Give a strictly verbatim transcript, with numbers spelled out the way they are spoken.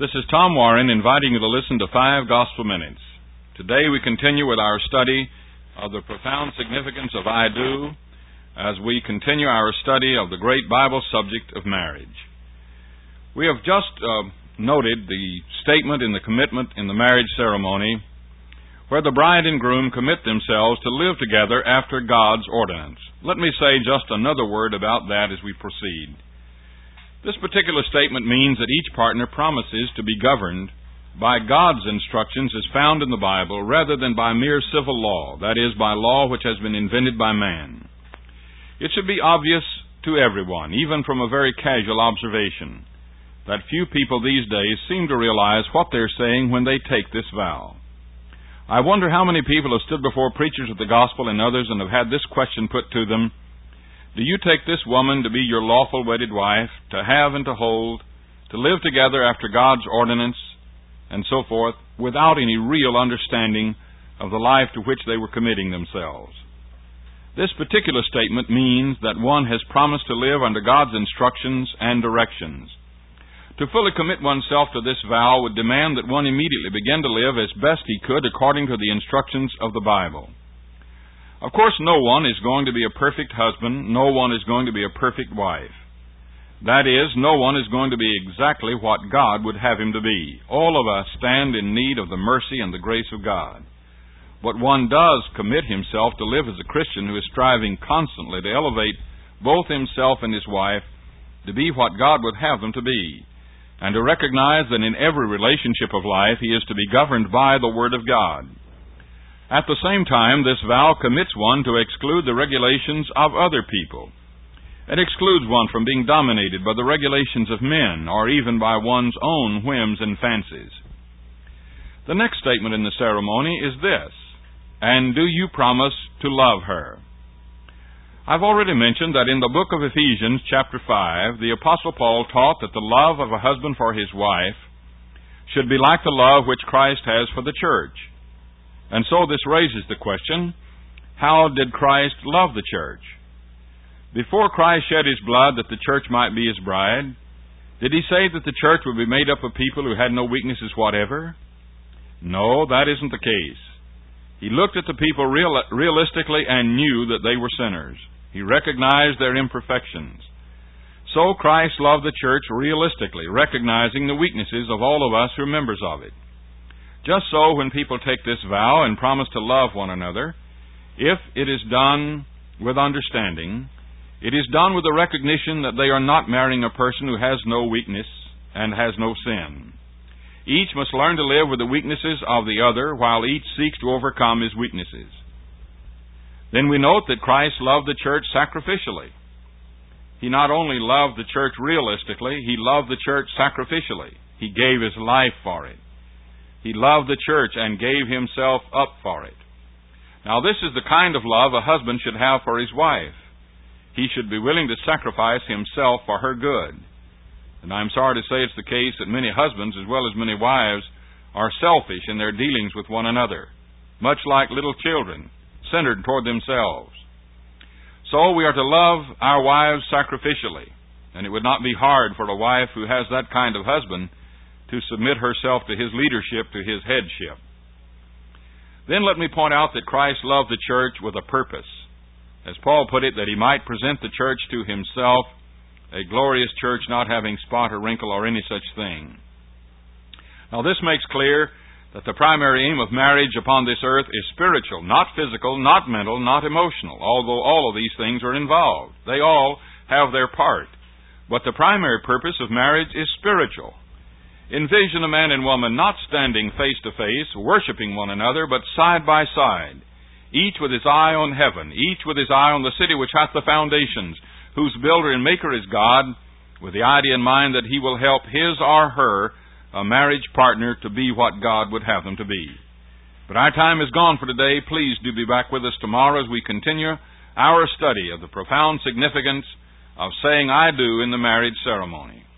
This is Tom Warren inviting you to listen to Five Gospel Minutes. Today we continue with our study of the profound significance of I do as we continue our study of the great Bible subject of marriage. We have just uh, noted the statement in the commitment in the marriage ceremony where the bride and groom commit themselves to live together after God's ordinance. Let me say just another word about that as we proceed. This particular statement means that each partner promises to be governed by God's instructions as found in the Bible rather than by mere civil law, that is, by law which has been invented by man. It should be obvious to everyone, even from a very casual observation, that few people these days seem to realize what they're saying when they take this vow. I wonder how many people have stood before preachers of the gospel and others and have had this question put to them: do you take this woman to be your lawful wedded wife, to have and to hold, to live together after God's ordinance, and so forth, without any real understanding of the life to which they were committing themselves? This particular statement means that one has promised to live under God's instructions and directions. To fully commit oneself to this vow would demand that one immediately begin to live as best he could according to the instructions of the Bible. Of course, no one is going to be a perfect husband. No one is going to be a perfect wife. That is, no one is going to be exactly what God would have him to be. All of us stand in need of the mercy and the grace of God. But one does commit himself to live as a Christian who is striving constantly to elevate both himself and his wife to be what God would have them to be, and to recognize that in every relationship of life he is to be governed by the Word of God. At the same time, this vow commits one to exclude the regulations of other people. It excludes one from being dominated by the regulations of men, or even by one's own whims and fancies. The next statement in the ceremony is this: and do you promise to love her? I've already mentioned that in the book of Ephesians, chapter five, the Apostle Paul taught that the love of a husband for his wife should be like the love which Christ has for the church. And so this raises the question, how did Christ love the church? Before Christ shed his blood that the church might be his bride, did he say that the church would be made up of people who had no weaknesses whatever? No, that isn't the case. He looked at the people real, realistically and knew that they were sinners. He recognized their imperfections. So Christ loved the church realistically, recognizing the weaknesses of all of us who are members of it. Just so, when people take this vow and promise to love one another, if it is done with understanding, it is done with the recognition that they are not marrying a person who has no weakness and has no sin. Each must learn to live with the weaknesses of the other, while each seeks to overcome his weaknesses. Then we note that Christ loved the church sacrificially. He not only loved the church realistically, he loved the church sacrificially. He gave his life for it. He loved the church and gave himself up for it. Now, this is the kind of love a husband should have for his wife. He should be willing to sacrifice himself for her good. And I'm sorry to say it's the case that many husbands, as well as many wives, are selfish in their dealings with one another, much like little children, centered toward themselves. So we are to love our wives sacrificially, and it would not be hard for a wife who has that kind of husband to submit herself to his leadership, to his headship. Then let me point out that Christ loved the church with a purpose. As Paul put it, that he might present the church to himself, a glorious church not having spot or wrinkle or any such thing. Now this makes clear that the primary aim of marriage upon this earth is spiritual, not physical, not mental, not emotional, although all of these things are involved. They all have their part. But the primary purpose of marriage is spiritual. Envision a man and woman not standing face to face, worshiping one another, but side by side, each with his eye on heaven, each with his eye on the city which hath the foundations, whose builder and maker is God, with the idea in mind that he will help his or her, a marriage partner, to be what God would have them to be. But our time is gone for today. Please do be back with us tomorrow as we continue our study of the profound significance of saying I do in the marriage ceremony.